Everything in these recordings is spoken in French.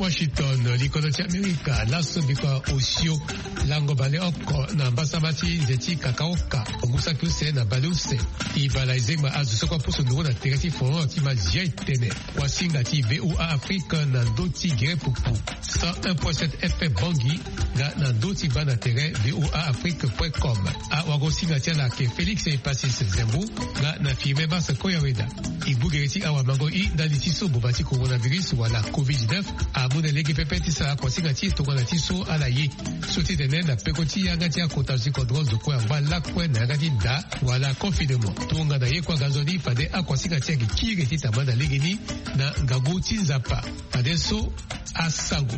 Washington, l'Iconoti America, l'Asobika Osio, Langobale Oko, na Basamati, Zeti Kakaoka, Musakuse, na Baluse, Ibala Izema Azusoko Pusuno, na Tereti Fono, Tima Ziaitene, Wasingati, VOA Afrique, na Doti Gerepupu, 101.7 FM Bangui, na Doti Bana Terre, VOA Afrique.com, a Wagosingati la ke Félix et Passis Zembo, na Fime Basa Koyaweda, Ibugereti Awamango I, Dalitiso Bobati Coronavirus, wala COVID-19, a Munelegi Pepetisa Akosingati, Tokonatiso Alaye, Soti Tenen, na Pekoti Yangati Akotazi Kodros de Kwe, wala Kwe Nagati Da, wala confinement. Tunga na Yekwa Gazoni, Fade Akosingati Kireti Tamanda Legini, na Ngagoti Zapa, Fade So Asango.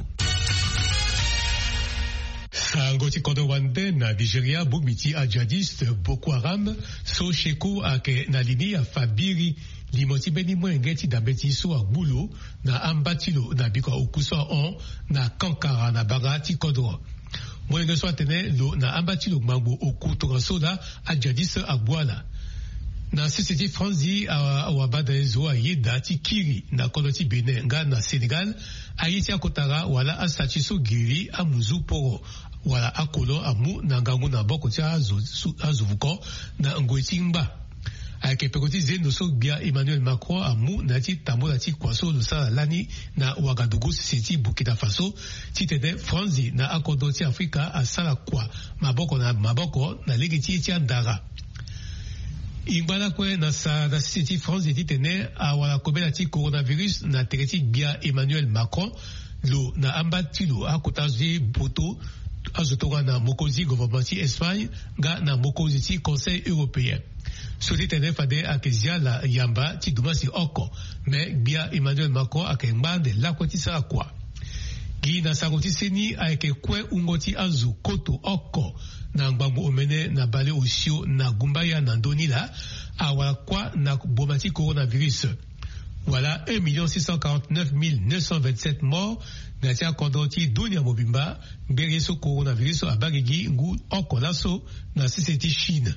Ngoti kodo wande na Nigeria bumiti a jihadiste Boko Haram so sheko ake na lini a Fabiri limoti beni mwengeti da beti so a Bulo na Ambatilo na biko ukuso on na Kankara na Bagati kodo. Mwenge so atene lo na Ambatilo mambo okuto soda a jihadiste a Bwala. Na CCT Franzi a wabada ezo a yeda ti kiri na koloti Benin nga na Senegal a yiti a kotara wala a sachiso giri a muzu poro wala akolo amu na ngangu na boko tia azuvuko na ngweti mba. Ake pekoti zeno so bia Emmanuel Macron amu na ti tambo na ti kwaso lusa lani na Ouagadougou City Burkina Faso ti tene Franzi na akodo ti Afrika asala kwa maboko na legiti ti andara. Imbala kwe na City France ti tene a wala kobela ti coronavirus na tereti bia Emmanuel Macron lo na ambatilo akotazi boto azotoga na mokozi gouvernementi Espagne ga na mokozi ti Conseil européen. Soti tene fade akezia la yamba ti dumasi oko me bia Emmanuel Macron akembande la kweti sa kwa. Gi na sagoti seni aeke kwe ungoti azu koto oko na ngbambu omene na bale osio na gumbaya na ndonila awala kwa na bomati coronavirus. Voilà 1,649,927 morts na tia kondoti dunia mobimba bereso coronavirus abagigi ngu oko laso na CCT Chine.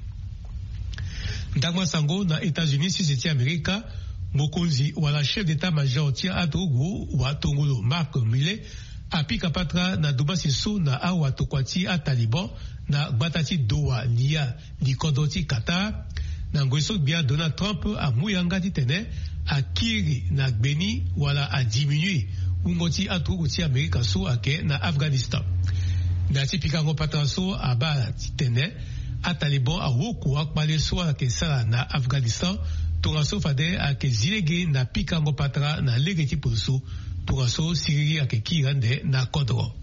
Ndagma sango na États-Unis CCT Amerika mokonzi wala chef d'état-major tia atogo wa tongolo Mark Milley apika patra na dumasi so na awa tokwati a Taliban na batati doa lia likondoti Qatar na ngweso bia Donald Trump a muyanga ti tene a kiri na gbeni wala a diminue ungoti atogo ti Amerika so ake na Afghanistan. Na ti pika ngo patra so a ba ti tene a Taliban a woku akpale so ake sala na Afghanistan Toraso fade ake zilege na pikango patra na legeti pulso. Toraso siriri ake kirande na kodro.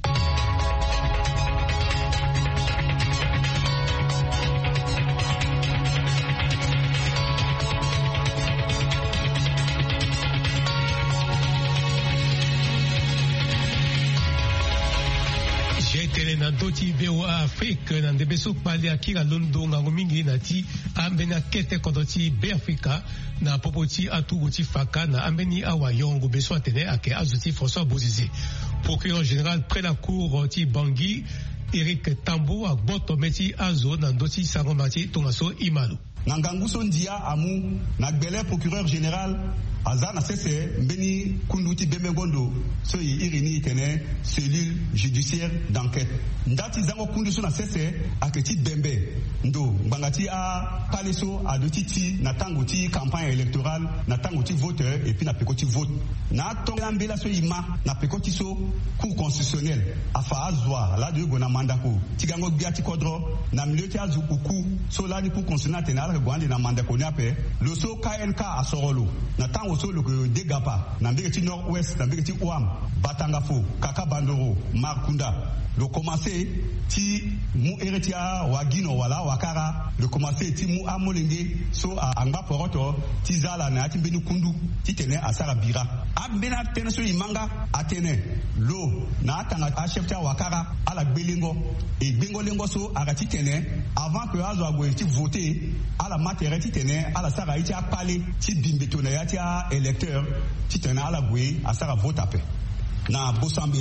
Doti VOA Afrique na ndebeso pale akira londo ngango mingi na ti ambena kete kodoti be Afrika na popoti atuguti faka na ambeni awa yongo beso atene ake azuti François Bozize. Procureur général près la cour ti Bangui Eric Tambo a boto meti azo na ndoti sango mati tongaso Imalu. Nanganguso ndia amu na gbele procureur général azana sese mbeni kunduti bemengondo so irini tene cellule judiciaire d'enquête ndati zango kunduso na sese aketi bembe ndo ngangati a paleso adotiti na tangoti campagne électorale na tangoti voteur et puis na pekoti vote na tonga mbela so ima na pekoti so cour constitutionnelle afa azwa la de gona mandako tigango biati kodro na milioti azukuku so la ni cour constitutionnelle tenala gwande na mandako nape lo so KNK asorolo na so le dégapa na mbeketi nord-ouest na mbeketi ouam batangafo kaka bandoro markunda le commencé ti mu eretia wagino wala wakara le commencé ti mu amolenge so anga poroto ti zala na ti mbeni kundu ti tene asara bira abena tene so imanga atene lo na tanga a chef ta wakara ala gbelingo e gbengo lengo so arati tene avant que azo agwe ti voter ala matere ti tene ala sara iti apale ti bimbeto na ya ti électeur ti tene ala gwe asara vote ape na Bosambeli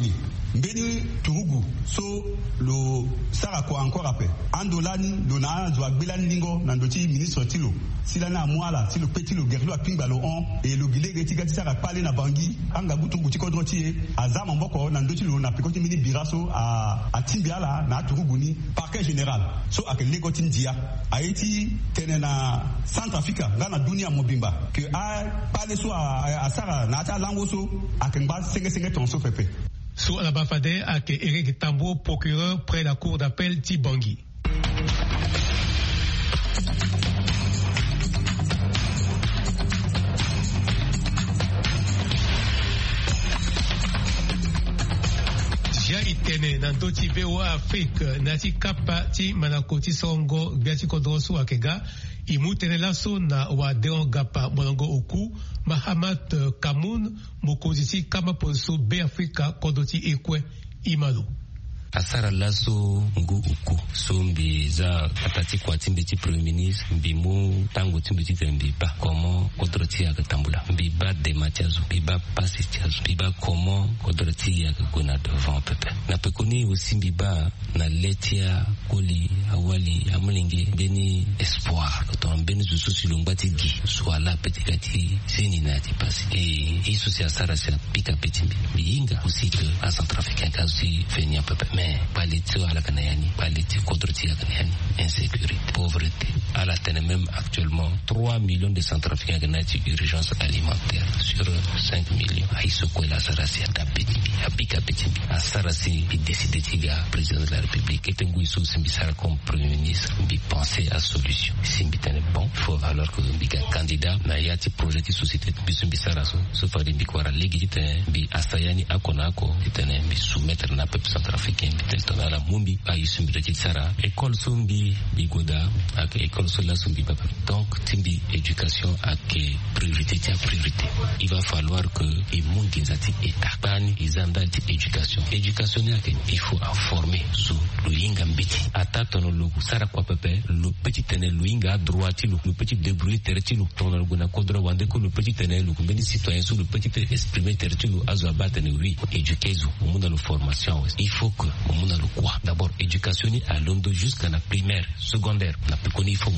mbeni turugu so lo sara ko encore après andolani lo na zo agbelani lingo na ndoti ministre tilo silana mwala tilo petilo gerlo apingba lo on et lo gilege tigati sara pale na bangi anga butu buti kodroti azama mboko na ndoti lo na pekoti mini biraso a timbiala na turugu ni parquet général so ak legoti ndia haiti tenena Centrafrique ngana dunia mobimba que a pale so a sara na ta langoso ak ngba senge tonso pepe. Sous Alabafade avec Eric Tambo, procureur près la cour d'appel Tibangui. Ja itene na ndoti VOA Afrique nati kapa ti manakoti songo biati kodrosu akega imutene laso na wa deongapa molongo oku Mahamat Kamoun mokozisi kama poso be Afrika kodoti ekwe imalo asara laso ngu uku so mbi za atati kwa timbiti premier ministre mbi mu tango timbiti tembi ba komo kodroti ya tambula mbi ba de matiazo mbi ba pasi tiazo mbi ba komo kodroti ya gona devant pepe na pekoni aussi mbi ba na letia koli awali amulinge beni espoir koton beni zusu silongbati gi swala petikati sini na ti pasi e iso si asara si pika petimbi binga aussi que à Centrafricain kazi fenya pepe mais paliti à la Canayani, paliti kodroti à Canayani, insécurité, pauvreté. À la tête même actuellement 3 millions de Centrafricains qui ont urgence alimentaire sur 5 millions. Aïsoko la Sarasi à Tapetimi, à Pika Petimi, à Sarasi, qui décide Tiga, président de la République, et Tenguiso Simbisara comme premier ministre, qui penser à solution. Simbitane bon, il faut valoir que Mbika candidat, Nayati projet de société, Bisumbisara, sauf à Mbikwara légitime, Bi Asayani Akonako, Bi soumettre na peuple centrafricain. Tel tona la mumbi a yusumbi de titsara école sumbi bigoda ak école sola sumbi papa donc timbi éducation ak priorité tia priorité il va falloir que et mundi nzati etabani izandati éducation ni ak il faut informer sur le yinga mbiti atatono logu sara kwa pepe le petit tene le yinga droiti le petit débrouiller tertilo tono guna kodro wande ko le petit tene le combien citoyen sur le petit exprimer tertilo azo batene oui éduquer au monde de formation il faut que on a le quoi d'abord éducation à l'ondo jusqu'à la primaire secondaire na pekoni il faut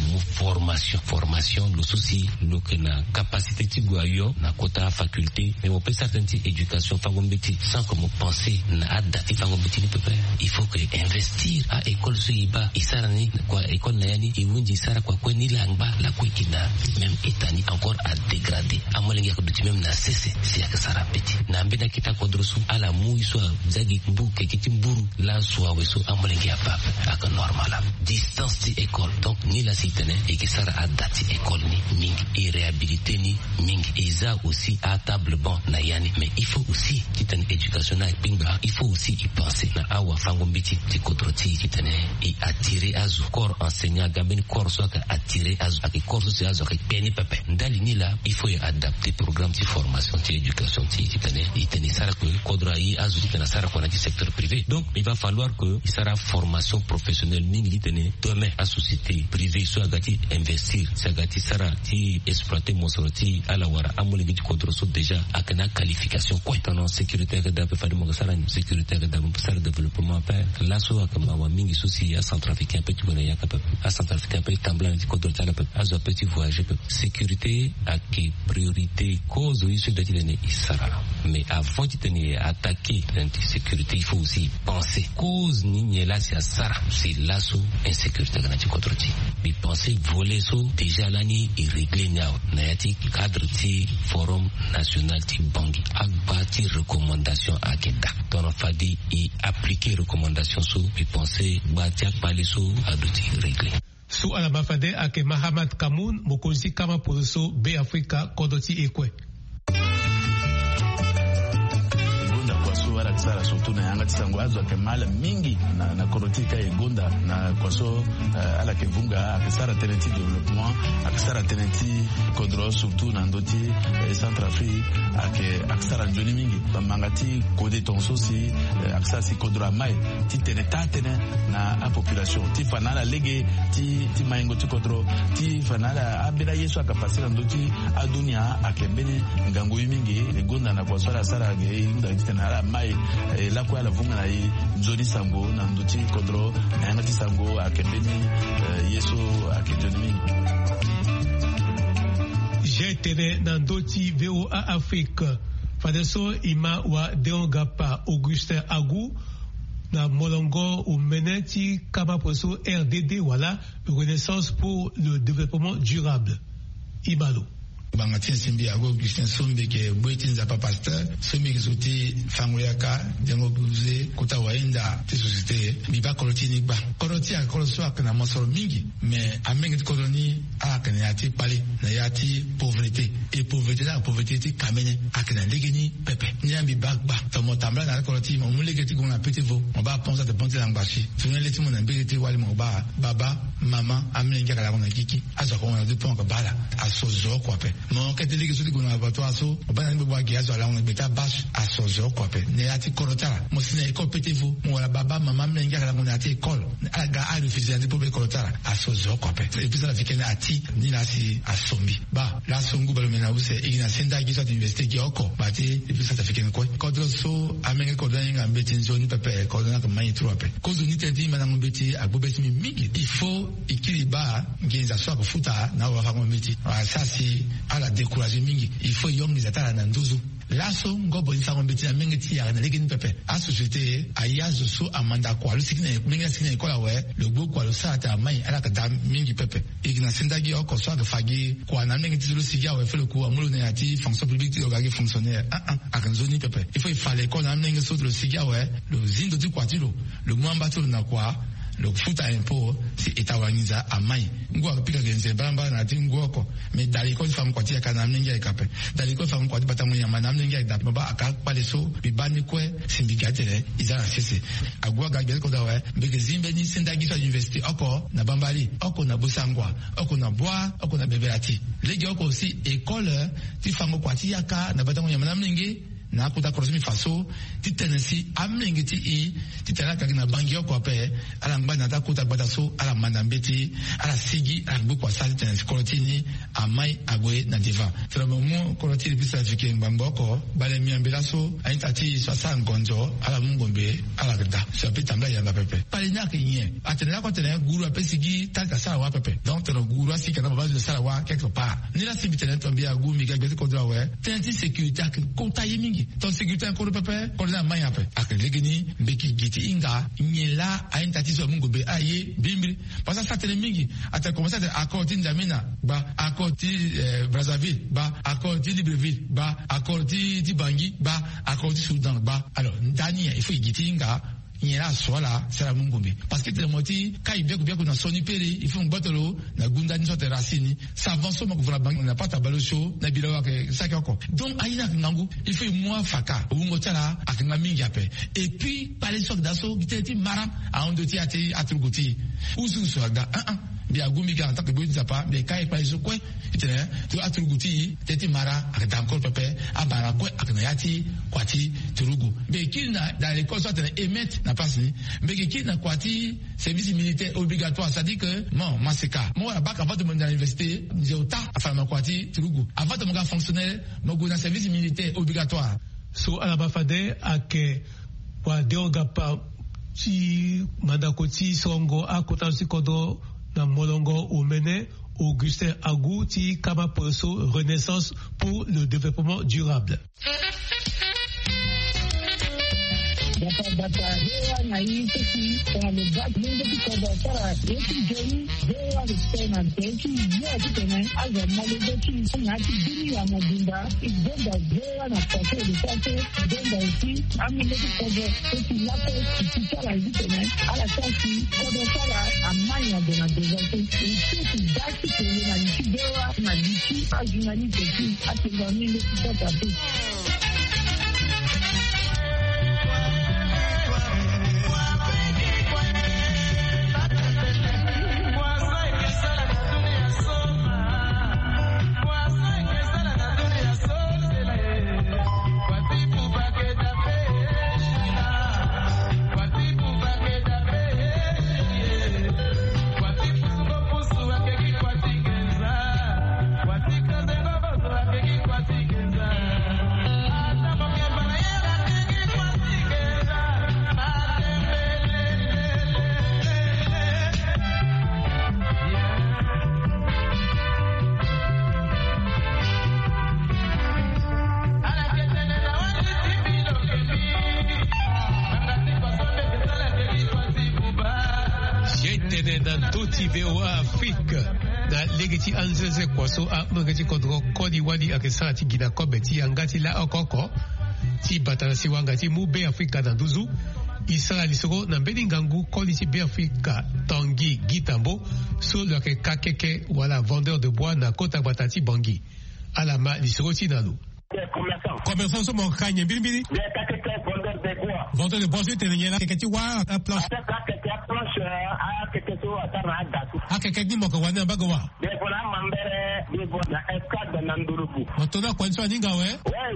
formation le souci le que na capacité tiguayo na quota faculté mais on peut certaines éducation fangombeti sans comme penser na adati fangombeti ni pepe il faut que investir à école suiba isarani quoi école nayani iwunji sara kwa kweni langba la kwikina même etani encore à dégrader amolenga ko duti même na cesse si akasara petit na mbeda kita kodrosu ala muiso zagi mbuke kitimburu la soit weso amolengi ya pap ak normal distance ti école donc ni la citene et que ça a dati école ni ming et réhabilité ni ming et ça aussi à table bon na yani mais il faut aussi kitane éducation na pinga il faut aussi y penser na awa fango mbiti ti kodroti kitane et attirer azu corps enseignant gambeni corps soit attirer azu ak corps soit azu ak peni pepe ndali ni là il faut y adapter programme de formation ti éducation ti kitane et tenir ça que kodra yi azu kitana sara ko na ti secteur privé donc il va falloir que il sera formation professionnelle mingi tene demain à société privée soit gati investir ça gati sara ti exploiter mon sorti à la wara amole ngi contrôle so déjà akana qualification quoi dans sécurité da pe fadi mo sara sécurité da mo sara développement pa la so akama wa mingi souci à Centrafricain petit bona ya capable à Centrafricain petit tamblan ti contrôle ta la pe azo petit voyage sécurité à qui priorité cause ici de tene isara mais avant de tenir attaquer l'insécurité il faut aussi penser cause ni là c'est sara c'est lasso insécurité dans ti contrôle bi penser voler so déjà lani et régler now na yati cadre ti forum national ti bangi agbati recommandation akeda ton fadi et appliquer recommandation so bi penser bati akpali so aduti régler sous alabafade ake Mahamat Kamoun mokozi kama poso be Afrika kodoti ekwe sara surtout na yanga tisango azo ke mala mingi na korotika egonda na kwaso ala ke vunga akisara teneti développement akisara teneti kodro surtout na ndoti e Centrafrique ak sara njoni mingi bamanga ti kode tonso si aksa si kodra mai ti tene tatene na a population ti fanala lege ti maingo ti kodro ti fanala abira yesu akapasira ndoti adunia akembeni ngango mingi egonda na kwa sara ge nda tena ala mai la kwa la vunga na yi njoni sango na ndoti kodro na ngati sango akembeni yesu akejoni mingi. Jetene nandoti VOA Afrique fadeso ima wa deongapa Augustin Agou na molongo ou meneti kaba poso RDD wala Renaissance pour le développement durable Ibalo Bangatin simbi ago Augustin Sombe ke boitin za pasteur Sombe zoti fangoyaka dengo buze kota waenda te société mi ba kolotini ba koloti a koloso akana mosoro mingi mais amengi koloni akana yati pali na yati pauvreté et pauvreté la pauvreté ti kamene akana legeni pepe nyambi ba tomo tambla na koloti mo mulegeti ko na petit vo on va penser de penser l'ambashi tunele ti mo na mbegeti wali mo ba baba mama amengi kala na kiki azo ko na de pon ko bala asozo ko pe mon que délégué sur le laboratoire so bana mbe bwa giazo la on beta bash asozo ko pe ne ati korotara mo sine école petit-vo mo la baba mama mlenga la on ati école aga a refusé de pour korotara asozo ko pe et puis ça fait qu'elle ati ni la si asombi ba la songu ba mena use igina senda giso de université ki oko ba ti et puis ça fait qu'elle ko kodro so amenge kodro nga mbeti zone pepe kodro na mai trop pe kozo ni tenti mana mbeti agbobeti mi mingi il faut équilibre ngenza so ko futa na wa fa mbeti ça c'est à la décourager mingi il faut yom les atala na nduzu laso ngobo isa ngombeti na mengeti ya na legeni pepe a société ayazo so amanda kwa lu sikina menga sikina ko la we le gbo kwa lu sa ta mai ala ka da mingi pepe igna sendagi oko so ga fagi kwa na mengeti lu sigia we fele ko amulu na ati fonction publique ti ogagi fonctionnaire akanzoni pepe il fallait ko na mengeti so lu sigia we le zindo ti kwa ti le mwamba to na kwa le futa impôt si etawangiza amai ngwa kupika genze bamba na tingoko me daliko fam kwati kana mninga ikape daliko fam kwati batamu ya mana mninga ikape baba akapale so bibani kwe simbigatele izara sese agwa gagbe ko dawe mbege zimbe ni sendagi so university oko na bambali oko na busangwa oko na bois oko na beberati legi oko aussi école ti fam kwati yaka na batamu ya mana mninga na kuta korosimi faso ti tenesi amlengi ti titala kagina bangi yoko ape ala ngba ta kuta gbata so ala mandambeti ala sigi ala ngbo kwa sali tenesi korotini amai agwe na diva tera mo korotini bisa fike ngbamboko bale miambela so ainta ti so sa ngonjo ala mungombe ala gda so pe tambla ya pepe pale nyaka yin atena ko tena guru ape sigi taka sala wa pepe donc tera guru asika na base de sala wa quelque part ni la sibitena tombia gumi gagbe ko dra we tenti sécurité ko tayimingi ton sécurité encore le papa pour la main après aklegeni beki giti inga nyela aintati so mungo be aye bimbri parce que ça tele mingi ata commencer à accord N'Djamena ba accord Brazzaville ba accord Libreville ba accord Bangui ba accord Soudan ba alors ndani il faut giti inga nyela swala sera mungombe parce que telemoti kai bien ko na soni pere il faut ngbatolo na gunda ni sote racine ça avance mo ko bangi na pata balosho na bilawa ke sakako donc aina ngangu il faut moi faka ungo tala akanga mingi ape et puis par les socs d'asso giteti mara a ondoti ati atruguti usu swaga bia gumi ka anta ke boyi zapa be kai pa iso kwe itene to atruguti teti mara akata encore pepe abara kwe akana yati kwati turugu be kina dans l'école soit emet na pasni be kina kwati service militaire obligatoire ça dit que non maseka moi la bac avant de monter à l'université jota afama kwati turugu avant de monter fonctionnaire mo go na service militaire obligatoire so alabafade ake wa deogapa ti mandakoti songo akota sikodo na molongo omene Augustin Agou ti kaba poso Renaissance pour le développement durable. Data hewa na hii kesi kwa mbaki mungu kikoda tara yeki jeni hewa kusema teki ya kitene aza malidoki na kidini ya mabunda igenda hewa na pake de denda usi amile kikoda kesi lako kitala kitene ala kasi kodo tara amanya de na dezote isi daki kwenye na nchidewa na diki ajunani teki atengamile kikoda teki. So ti VOA Afrique na legeti anzeze kwaso a mangeti kodro kodi wadi akesara ti gina kobeti angati la okoko ti batalasi wangati mu be Afrika na duzu isara lisoro na beningangu kodi ti be Afrika Tanguy Gitambo so lo ke kakeke wala vendeur de bois na kota batati Bangui alama lisoro ti nalo commerçant so mo kanye bilibili vendeur de bois te nyela keketi wa a planche akeke ni moko wana bagawa otona kwanso aninga we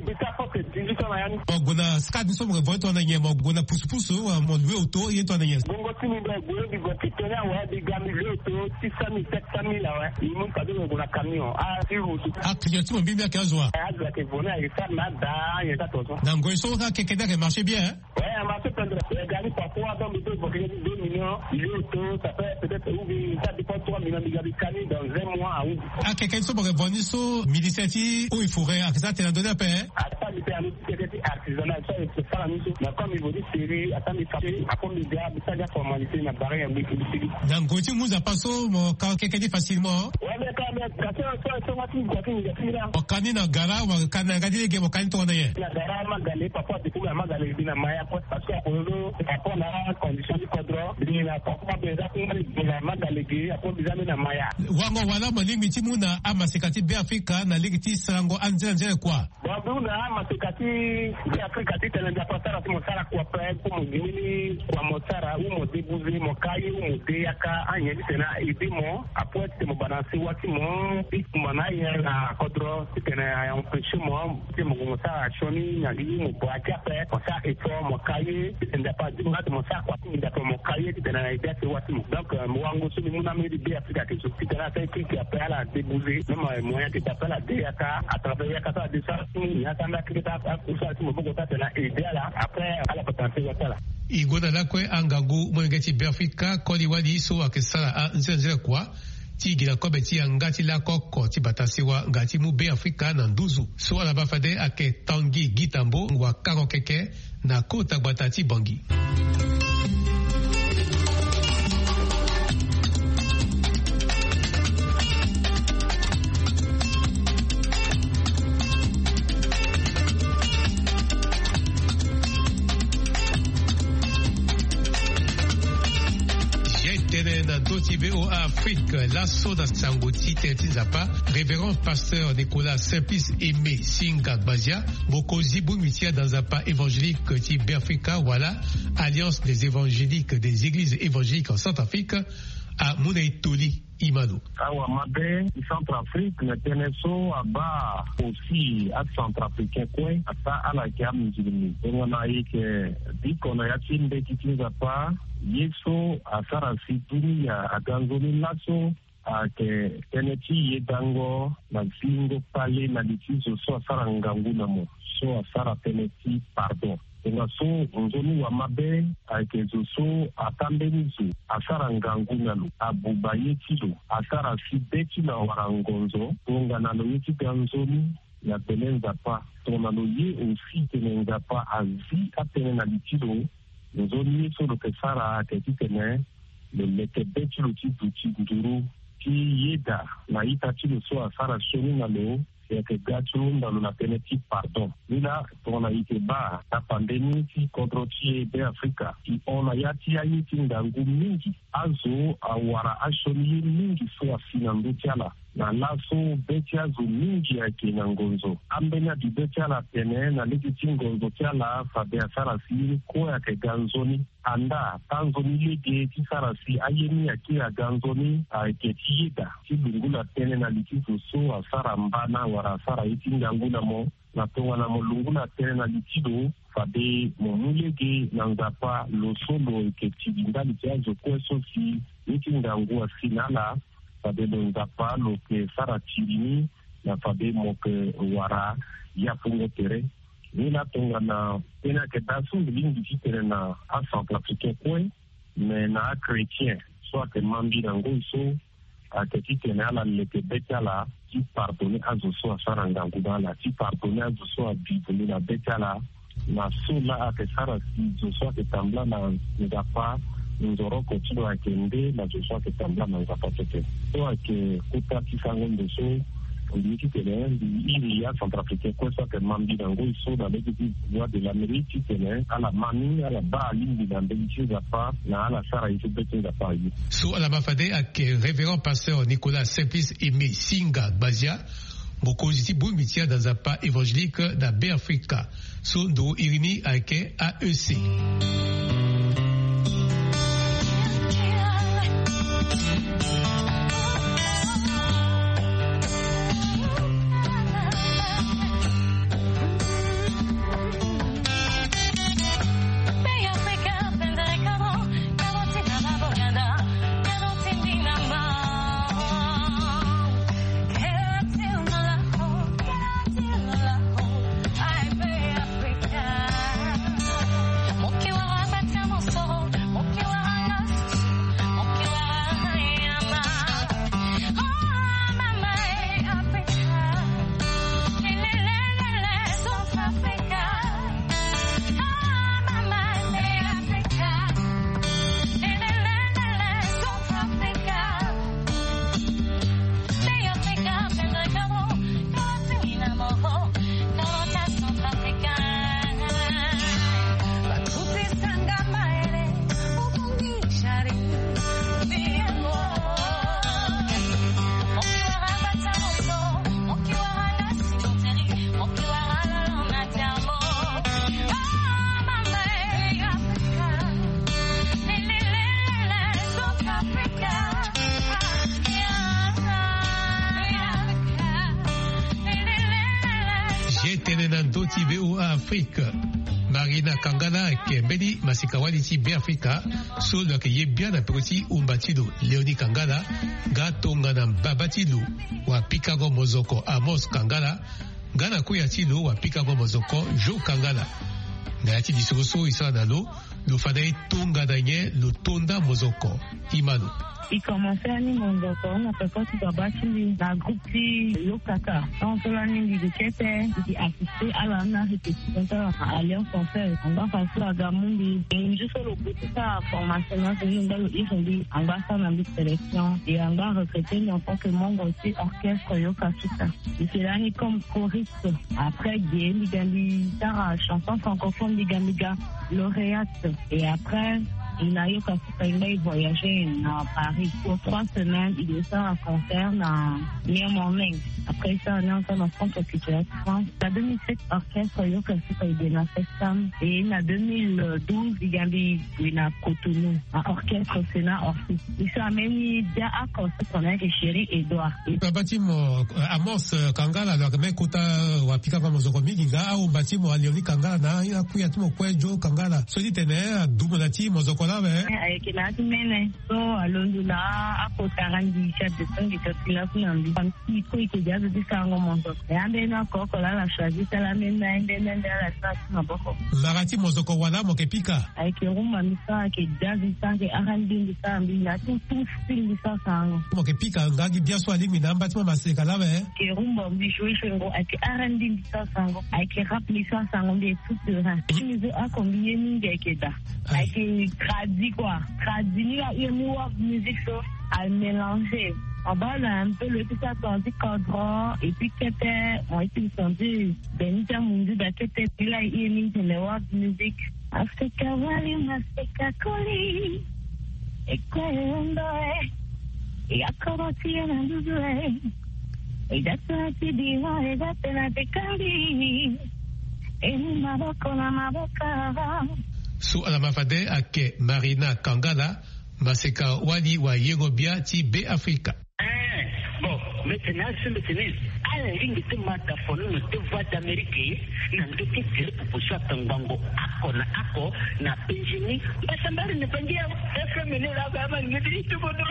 oguna skadi so mo voto na nyema oguna pusupusu wa mo lwe auto yeto na nyema bongo tini be gwe di gokitena wa di gami leto 600 700 wa imun kadu nguna camion a tirutu akje mo bimia kazwa azwa ke bona isa na da yeta tozo na ngoiso ka keke da marché bien ouais marché prendre gari parfois dans le deux 2 millions leto ça fait peut-être ça dépend 3 millions de gari cani dans un mois à août akeke so mo venu so miliseti o il faudrait ça te donner à paix artisanal ça c'est ça la mission mais comme il veut dire série attends il fait à comme il y a ça formalité na barre un peu plus donc goti muza passo mo ka keke facilement ouais mais quand même ça mati goti ni fira okani na gara wa kana ngadi ge mo kan to na ye na gara magale papa de kuma magale bina maya parce que on rapport na condition du cadre bina papa be za kuma bina magale ge apo bizame na maya wango wala malingi timuna amasikati be Afrika na ligiti sango anjanje kwa babuna amasikati be Afrika titenda pasara timosara kwa kwa mugini kwa mosara umo debuzi mokai umo deyaka anyeli tena idimo apo temo balansi wati mo ikuma ya na kodro tena ya mfishimo temo mosara shoni na limu kwa kape kwa eto mokai tenda pa dinga mosara kwa tinda to mokai tena idete wati donc mwango sumi muna medi be Afrika ke tena sai ki après la débousé même moyen que t'appelles la DAK à travers ya kata de ça ni atanda kita usa tu mbogo tata na idea la après à la potentiel watala igona la kwe angagu mwengeti Afrika kodi wadi so akesala a nzenze kwa ti gila kobeti angati la koko ti batasiwa ngati mu be Afrika na nduzu so ala bafade ake Tanguy Gitambo wa karokeke na kota batati Bangui. VOA Afrique, l'assaut d'Assangoti Tetinzapa, révérend pasteur Nicolas Simplice Aimé Singa Gbazia, Mokozi Boumitia dans Zapa évangélique Tibé Africa, voilà, Alliance des évangéliques des églises évangéliques en Centrafrique, à Mounaïtoli, Imano. Awa Mabe, Centrafrique, le Ténéso, Aba, aussi, à Centrafricain, quoi, à ça, à la gamme, on a eu que, dit qu'on a yatin de Titinzapa, Yeso, à Sarasi, Dunia, à Ganzoni Lasso, à que Teneti, Yedango, na Zingo, Pale, na Litizo, so, à Sarangangunamo, so, à Sara Teneti, pardon. So nzoni wa mabe aikezoso atambenizo asara ngangunalo abubaye tilo asara sibeti na warangonzo unganalo yiti ganzoni ya belenza pa tonalo ye aussi tenenza pa azi atene litilo nzoni so lo kesara aketitene le lekebeti lo tibuti nduru ki yeda na ita tilo so asara shoni nalo et que Gatchou dans la pénétique pardon. Là, on a été bas, la pandémie qui contre Africa. On a yati ayiti ndangu mingi. Azo awara ashoni mingi so afinando tiala. Na laso betia zo mingi ya kinangonzo. Ambenya di betia la tene na legiti ngonzo tiala fabe asarasi ko ya ke ganzoni. Anda tanzoni lege ti sarasi ayeni ya ki ya ganzoni ke tiyeda. Ti lungula tene na litizo so asara mbana wara asara iti nganguna mo. Na tonga na molungula tene na litido fabe momulege na nzapa lo solo ke tibindali tiazo kweso si iti ngangua sinala fabe lo nzapa lo ke sara tirini na fabe moke wara ya pungo tere. Nila tonga na pena ke dasu lingi jitere na a Centrafricain kwe me na chrétien soit que mambi nango iso a ke titene ala leke bete ala ti pardonne azo so a sarangangu dala ti pardonne azo so a bibuli na bete ala na so la a ke sara si zo so a ke tambla na ngapa nzoro kotido akende na joshua ketambla na zapatete so ake kuta kisango ndeso ndiki tene il y a centrafricain quoi ça que mambi dango ils sont dans les petits voies de l'Amérique tene à la mani à la ba ligne dans des choses à part na la sara il fait des à part so ala mafade ak révérend pasteur Nicolas Simplice Aimé Singa Bazia mokonzi bomitia dans un pas évangélique na Africa so ndo irini ak AEC. Afrique Marina Kangana Kembedi Masikawali ti Africa so le ke bien na proti umbatido Leoni Kangala gatonga na babatilu wa Pikago Mozoko Amos Kangala gana kuyatilu wa Pikago Mozoko Jo Kangala ngati disoso isa nalo lo fadai tonga danye lo tonda Mozoko Imano. Il commençait à nous on a fait quoi tu dois battre la groupe Yokaka. On se l'a mis de Kété, qui assistait à la répétition à Alliance Française. On va faire ça à Gamundi. Et juste le bout de sa formation, c'est dans le Irondi, on va faire la sélection et on va recruter en tant que membre aussi orchestre Yokaka. Et c'est là comme choriste. Après, il y a des chansons francophones, Ligamiga, lauréate. Et après, il a eu qu'il voyager à Paris pour 3 semaines. Il est à un concert à Niamey. Après ça, on est entré dans le centre culturel de France. En 2007, l'orchestre Yokasuka est à Festam. Et en 2012, il y a Cotonou, un orchestre Sénat Orsi. Il s'est amené déjà à construire avec Chéri Edouard. Bâtiment Amos Kangala, donc même Kota Wapika Mamozokomi, il y a un bâtiment à Léonie Kangala, il y a un bâtiment Kouejo Kangala. Celui tenait Doumonati Mozoko. Avec la semaine, so alondula à Kotarandi, chef de temps qui est là pour nous. Quand il faut que déjà de ça on monte. Et en bien encore là la choisi ça la même là la ça na boko. Marati Mozoko wana mokepika. Avec Roma misa que déjà de ça que arandi ça mbila tout style de ça ça. Mokepika ngagi bien so ali mina mbati mama sekala be. Que Roma bishoui chengo avec arandi ça ça avec rap ça ça on est tout terrain. Nous a combien mingi keda. Avec tradi quoi. Tradi ni la musique so à mélanger. En bas là un peu le tout ça tandis cadran et puis c'était on était senti Benita Mundi da c'était là il y a une musique Africa Wali Africa Koli et quoi et à comment tu es dans le jeu et d'attendre tu dis ouais et d'attendre tu candy et ma boca Su alamafade ake Marina Kangala Maseka Wali wa Yegobia ti Africa. Bon, maintenant, à la ligne de mataphone, de voix d'Amérique, n'a de question pour ça, Tangango, Ako, n'a Benjamin, mais ça m'a ne pas dire, efféminé la gamme, ne dit tout le monde.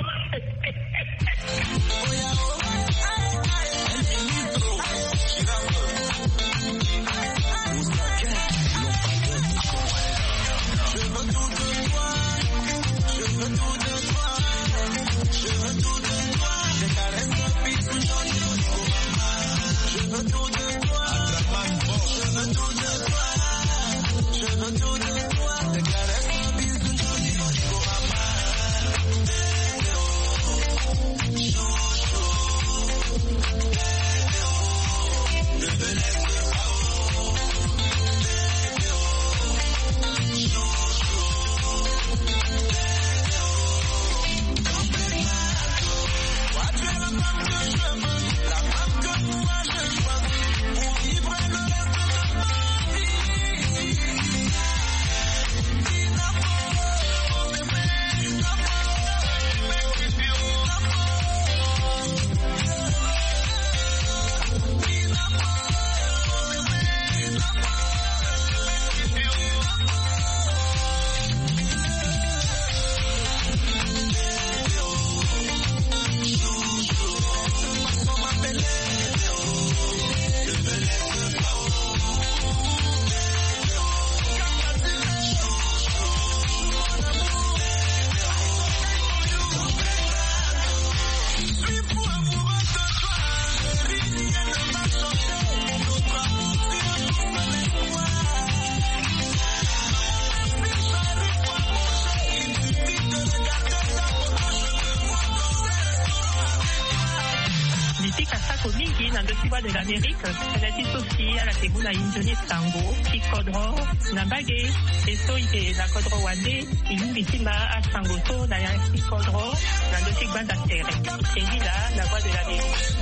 voix de l'Amérique, la dissocié la teguna injoni sango, kikodro, nambage, eso ite la kodro wande, ilumbitima a sango to, na ya kikodro, na dotik banda terre. Et là, la voix de l'Amérique.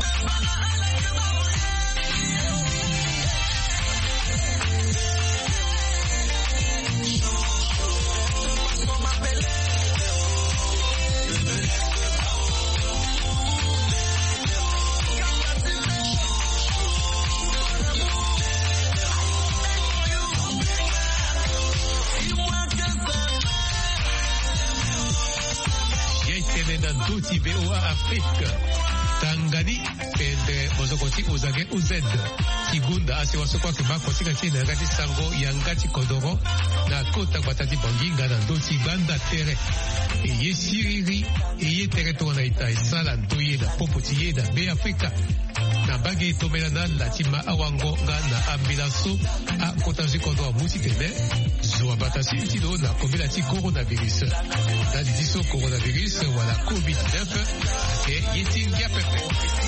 Doti BOA Afrique Tangani pende mozokoti uzage uzed Kigunda asiwasokwa kima kotika chini ngati sango yangati kodoro na kota batati banginga na doti banda tere eye siriri eye tere tona ita esala ntoye na popoti na be Afrika na bagi tomela na latima awango nga na ambilaso a kota zikodo musi tene zo batasi tido na komela ti coronavirus na diso coronavirus wala COVID-19 ake yetingia pepe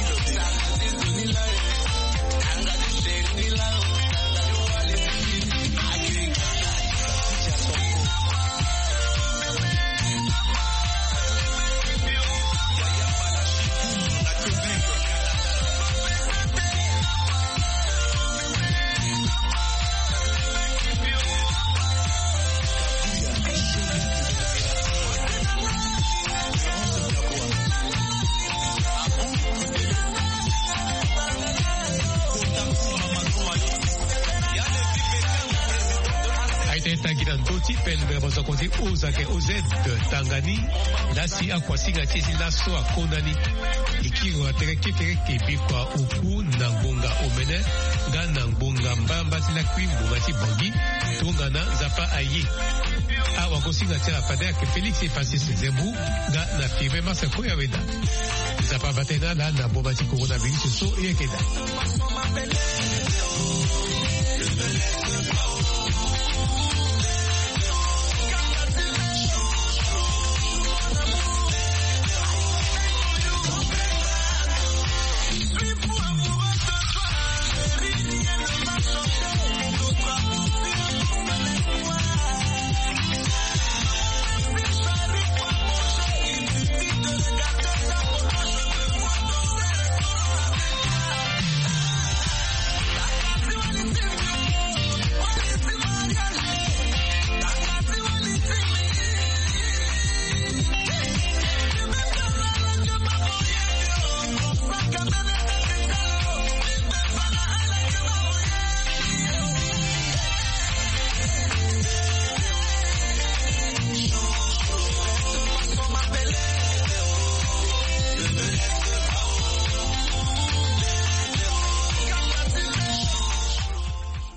pende bozokonzi uzake uzed Tangani lasi akwasinga tisi laso akonani ikiro atereke bikwa uku na ngonga omene nga na ngonga mbamba tina kwimbu ngati bangi tunga na zapa aye awa kosinga tira pada ke Felix Francis Zembu nga na firme masa koya weda zapa batena la na boba ti coronavirus so yekeda